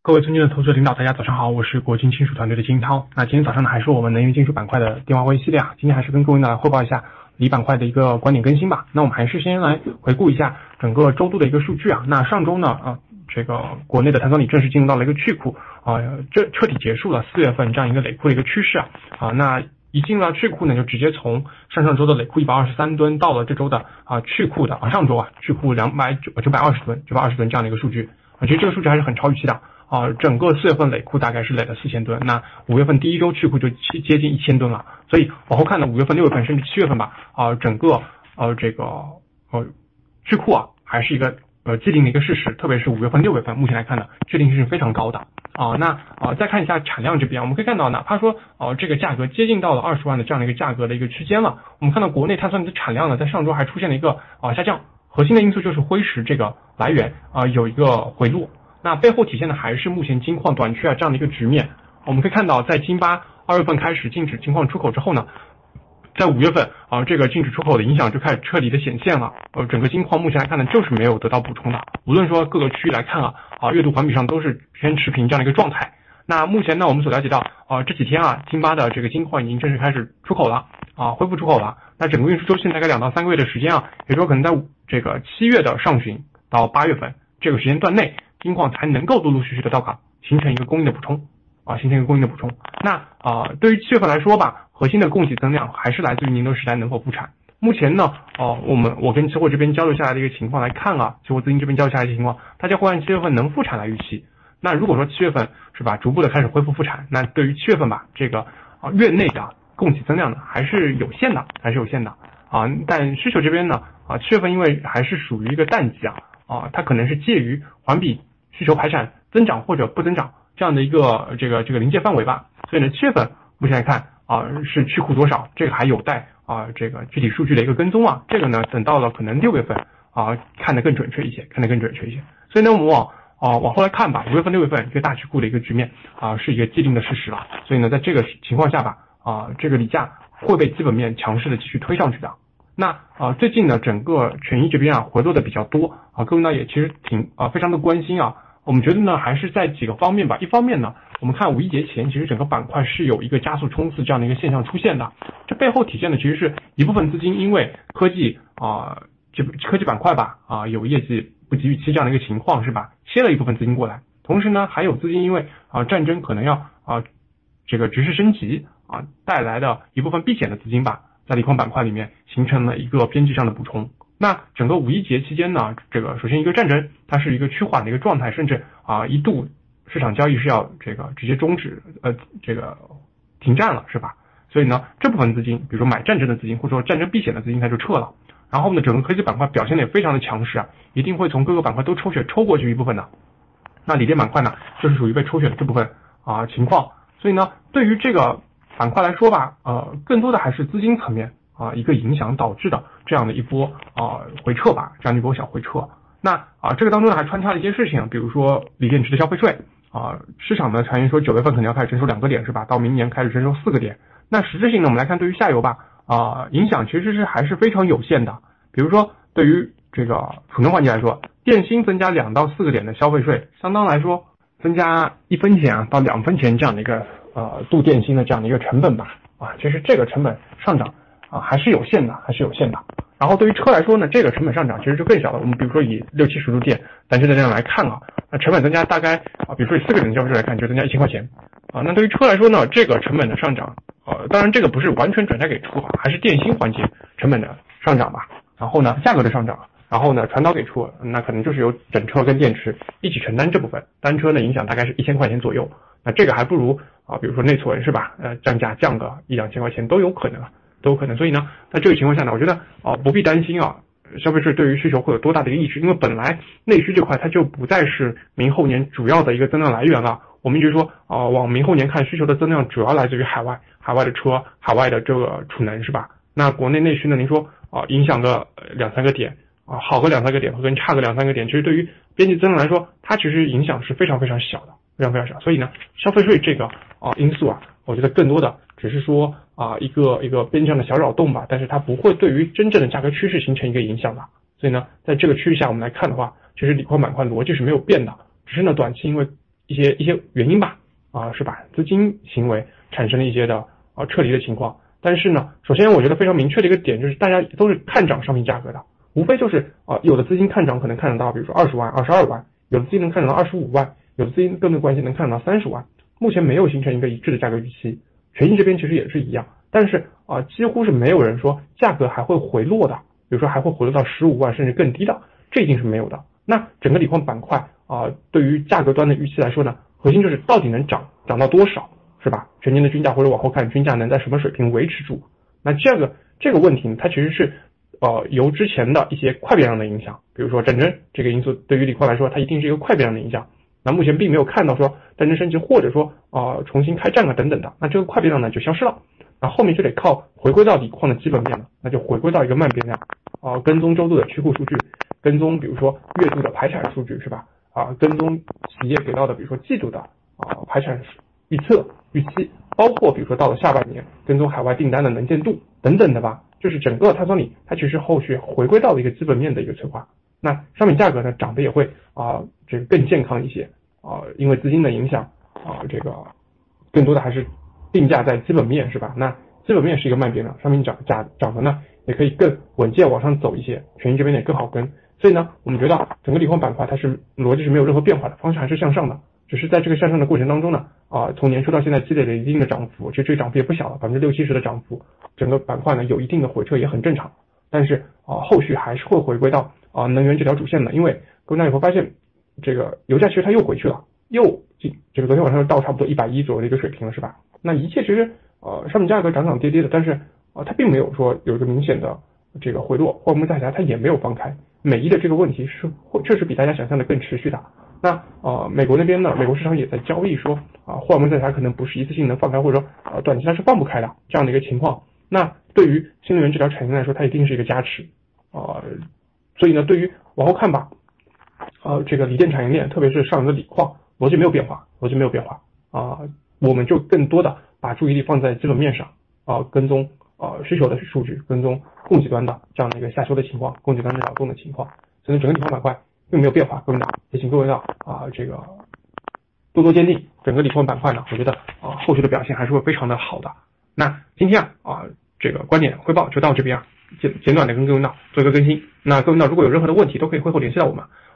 各位尊敬的投资者领导，大家早上好，我是国金金属团队的金涛。那今天早上呢，还是我们能源金属板块的电话会议系列啊。今天还是跟各位呢汇报一下锂板块的一个观点更新吧。那我们还是先来回顾一下整个周度的一个数据啊。那上周呢这个国内的碳酸锂正式进入到了一个去库这彻底结束了4月份这样一个累库的一个趋势啊。那一进入到去库呢，就直接从上周的累库123吨到了这周的去库的上周去库920吨这样的一个数据其实这个数据还是很超预期的。整个4月份累库大概是累了4000吨，那5月份第一周去库就接近1000吨了，所以往后看呢，5月份、6月份甚至7月份吧，整个这个去库还是一个既定的一个事实，特别是5月份、6月份，目前来看呢，确定性是非常高的那再看一下产量这边，我们可以看到，哪怕说这个价格接近到了20万的这样的一个价格的一个区间了，我们看到国内碳酸锂的产量呢，在上周还出现了一个下降，核心的因素就是灰石这个来源有一个回落。那背后体现的还是目前金矿短缺这样的一个局面。我们可以看到，在金巴2月份开始禁止金矿出口之后呢，在5月份这个禁止出口的影响就开始彻底的显现了。整个金矿目前来看呢，就是没有得到补充的。无论说各个区域来看月度环比上都是偏持平这样的一个状态。那目前呢，我们所了解到这几天金巴的这个金矿已经正式开始出口了恢复出口了。那整个运输周期大概2到3个月的时间也就是说可能在这个7月的上旬到8月份这个时间段内，金矿才能够陆陆续续的到港，形成一个供应的补充那对于7月份来说吧，核心的供给增量还是来自于宁德时代能否复产。目前呢我跟期货这边交流下来的一个情况来看期货资金这边交流下来的情况，大家会按7月份能复产来预期。那如果说7月份是吧，逐步的开始恢复复产，那对于7月份吧，这个月内的供给增量呢还是有限的但需求这边呢7月份因为还是属于一个淡季它可能是介于环比需求排产增长或者不增长这样的一个这个临界范围吧。所以呢，7月份目前来看是去库多少，这个还有待这个具体数据的一个跟踪这个呢等到了可能6月份看得更准确一些。所以呢，我们往后来看吧，5月份、6月份这个大去库的一个局面是一个既定的事实了。所以呢，在这个情况下吧这个锂价会被基本面强势的继续推上去的。那最近呢，整个权益这边回落的比较多各位呢也其实非常的关心我们觉得呢还是在几个方面吧。一方面呢，我们看5一节前其实整个板块是有一个加速冲刺这样的一个现象出现的，这背后体现的其实是一部分资金因为科技科技板块吧有业绩不及预期这样的一个情况是吧，切了一部分资金过来。同时呢，还有资金因为战争可能要这个局势升级带来的一部分避险的资金吧，在锂矿板块里面形成了一个边际上的补充。那整个5一节期间呢，这个首先一个战争它是一个趋缓的一个状态，甚至一度市场交易是要这个直接终止这个停战了是吧。所以呢，这部分资金比如说买战争的资金或者说战争避险的资金它就撤了。然后呢，整个科技板块表现的也非常的强势一定会从各个板块都抽过去一部分的。那锂电板块呢就是属于被抽选的这部分情况。所以呢，对于这个板块来说吧更多的还是资金层面一个影响导致的这样的一波回撤吧，这样的一波小回撤。那这个当中呢还穿插了一些事情，比如说锂电池的消费税市场呢传言说9月份可能要开始征收2个点是吧，到明年开始征收4个点。那实质性呢，我们来看对于下游吧影响其实是还是非常有限的。比如说对于这个储能环节来说，电芯增加2到4个点的消费税，相当来说增加1分钱到2分钱这样的一个镀电芯的这样的一个成本吧其实这个成本上涨还是有限的。然后对于车来说呢，这个成本上涨其实就更小了。我们比如说以60-70度电单车的这样来看那成本增加大概比如说以4个点的消费税来看就增加1000块钱那对于车来说呢，这个成本的上涨当然这个不是完全转嫁给车还是电芯环节成本的上涨吧，然后呢价格的上涨，然后呢传导给车，那可能就是由整车跟电池一起承担这部分，单车呢影响大概是1000块钱左右。那这个还不如比如说内存是吧降价降个1-2千块钱都有可能。所以呢，在这个情况下呢，我觉得不必担心消费税对于需求会有多大的一个抑制，因为本来内需这块它就不再是明后年主要的一个增量来源了。我们一直说往明后年看，需求的增量主要来自于海外的车，海外的这个储能是吧。那国内内需呢，您说影响个2-3个点好个2-3个点和跟差个2-3个点，其实对于边际增量来说，它其实影响是非常非常小的，非常非常小。所以呢，消费税这个因素我觉得更多的只是说一个边际上的小扰动吧，但是它不会对于真正的价格趋势形成一个影响的。所以呢，在这个趋势下我们来看的话，其实锂矿板块逻辑是没有变的，只是呢短期因为一些原因吧，是吧？资金行为产生了一些的撤离的情况。但是呢，首先我觉得非常明确的一个点就是大家都是看涨商品价格的，无非就是有的资金看涨可能看涨到比如说20万、22万，有的资金能看涨到25万，有的资金更多关系能看涨到30万。目前没有形成一个一致的价格预期，权益这边其实也是一样，但是几乎是没有人说价格还会回落的，比如说还会回落到15万甚至更低的，这一定是没有的。那整个锂矿板块对于价格端的预期来说呢，核心就是到底能涨到多少，是吧？全年的均价或者往后看均价能在什么水平维持住？那这个问题它其实是由之前的一些快变量的影响，比如说战争这个因素对于锂矿来说它一定是一个快变量的影响。那目前并没有看到说战争升级或者说重新开战等等的，那这个快变量呢就消失了。那后面就得靠回归到锂矿的基本面了，那就回归到一个慢变量跟踪周度的曲库数据，跟踪比如说月度的排产数据，是吧？跟踪企业给到的比如说季度的排产预期，包括比如说到了下半年跟踪海外订单的能见度等等的吧。就是整个碳酸锂它其实后续回归到了一个基本面的一个催化。那商品价格呢涨得也会这个更健康一些因为资金的影响这个更多的还是定价在基本面，是吧？那基本面是一个慢变量，商品涨的呢也可以更稳健往上走一些，权益这边也更好跟。所以呢我们觉得整个锂矿板块它是逻辑是没有任何变化的，方向还是向上的，只是在这个向上的过程当中呢从年初到现在积累了一定的涨幅，其实这个涨幅也不小了，60-70%的涨幅，整个板块呢有一定的回撤也很正常。但是后续还是会回归到能源这条主线的，因为各位大家以后发现这个油价其实它又回去了，这个昨天晚上到差不多110左右的一个水平了，是吧？那一切其实商品价格涨跌的，但是它并没有说有一个明显的这个回落，货币再狭它也没有放开，美伊的这个问题是确实比大家想象的更持续的。那美国那边呢，美国市场也在交易说霍尔木在它可能不是一次性能放开，或者说短期它是放不开的这样的一个情况。那对于新能源这条产业来说，它一定是一个加持所以呢，对于往后看吧这个锂电产业链，特别是上游的锂矿，逻辑没有变化我们就更多的把注意力放在基本面上跟踪需求的数据，跟踪供给端的这样的一个下修的情况，供给端的扰动的情况。所以整个锂矿板块并没有变化，各位呢也请各位呢这个多坚定整个锂矿板块呢，我觉得后续的表现还是会非常的好的。那今天这个观点汇报就到这边简短的跟各位呢做一个更新。那各位呢如果有任何的问题都可以会后联系到我们，